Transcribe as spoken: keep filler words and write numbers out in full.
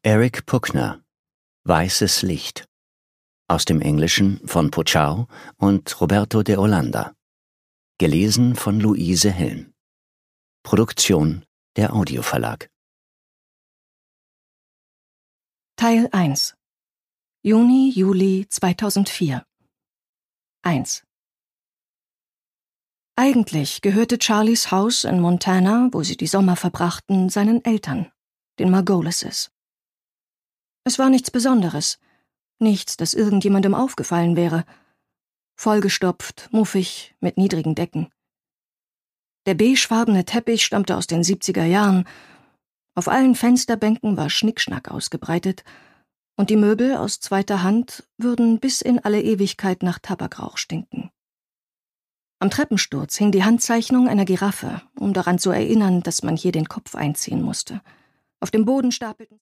Eric Puckner, Weißes Licht. Aus dem Englischen von Pochau und Roberto de Olanda. Gelesen von Luise Helm. Produktion der Audioverlag. Teil eins. Juni, Juli zweitausendvier. eins. Eigentlich gehörte Charlies Haus in Montana, wo sie die Sommer verbrachten, seinen Eltern, den Margolises. Es war nichts Besonderes, nichts, das irgendjemandem aufgefallen wäre. Vollgestopft, muffig, mit niedrigen Decken. Der beigefarbene Teppich stammte aus den siebziger Jahren, auf allen Fensterbänken war Schnickschnack ausgebreitet, und die Möbel aus zweiter Hand würden bis in alle Ewigkeit nach Tabakrauch stinken. Am Treppensturz hing die Handzeichnung einer Giraffe, um daran zu erinnern, dass man hier den Kopf einziehen musste. Auf dem Boden stapelten